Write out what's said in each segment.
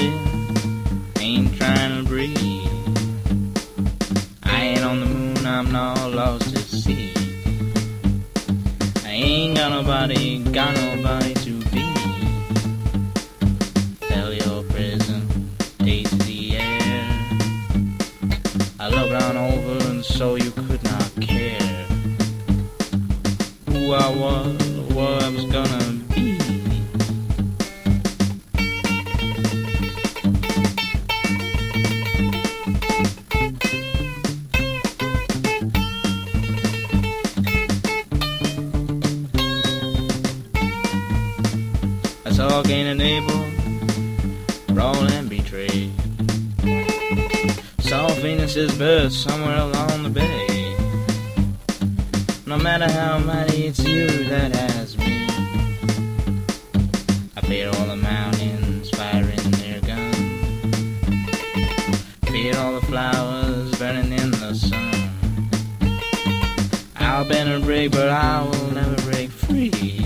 living, ain't trying to breathe. I ain't on the moon, I'm not lost at sea. I ain't got nobody to be. Tell your prison, taste the air. I looked on over and so you could not care who I was, what I was gonna be. I saw Cain and Abel brawl and betray. Saw Venus's birth somewhere along the bay. No matter how mighty, it's you that has me. I fear all the mountains firing their guns. Fear all the flowers burning in the sun. I'll bend and break, but I will never break free.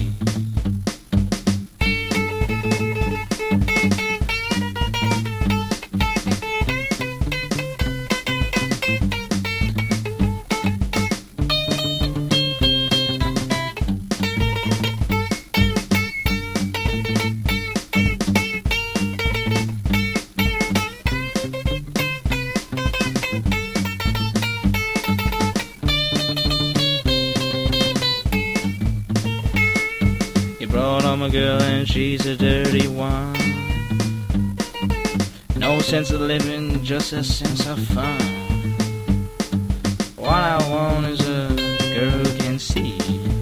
Brought home a girl and she's a dirty one. No sense of living, just a sense of fun. What I want is a girl who can see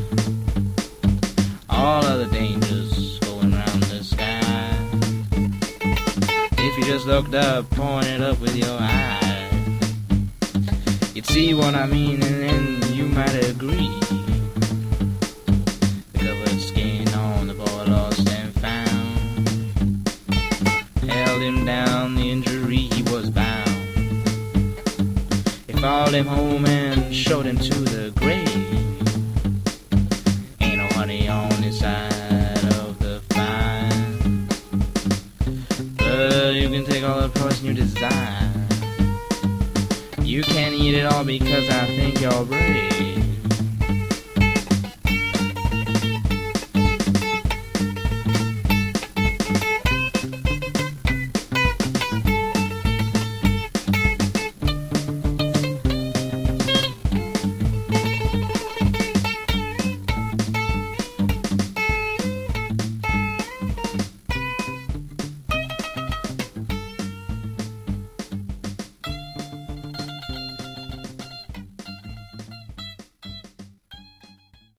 all of the dangers going round the sky. If you just looked up, pointed up with your eye, you'd see what I mean and then you might agree. Him down, the injury he was bound. They followed him home and showed him to the grave. Ain't no honey on this side of the fire, but you can take all the poison you desire. You can't eat it all because I think you're brave.